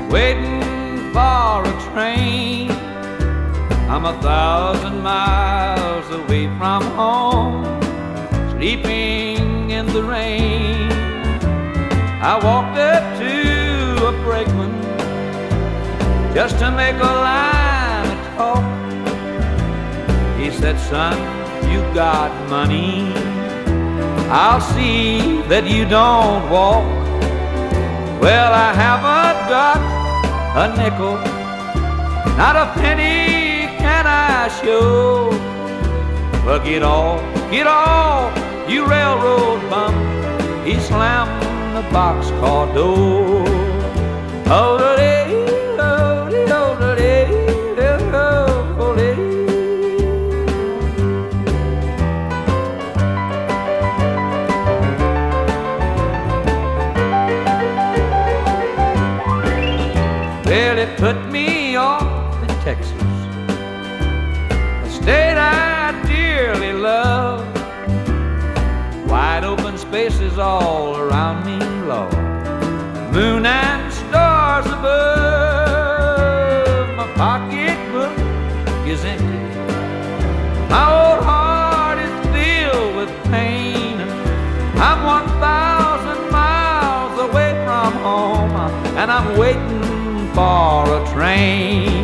waiting for a train. I'm 1,000 miles away from home, sleeping in the rain. I walked up to a brakeman just to make a line of talk. He said, son, you got money, I'll see that you don't walk. Well, I haven't got a nickel, not a penny can I show. Well, get off, you railroad bum. He slammed the boxcar door. Well, it put me off in Texas, a state I dearly love. Wide open spaces all around me, Lord, moon and stars above. My pocketbook is empty, my old heart is filled with pain. I'm 1,000 miles away from home, and I'm waiting for a train.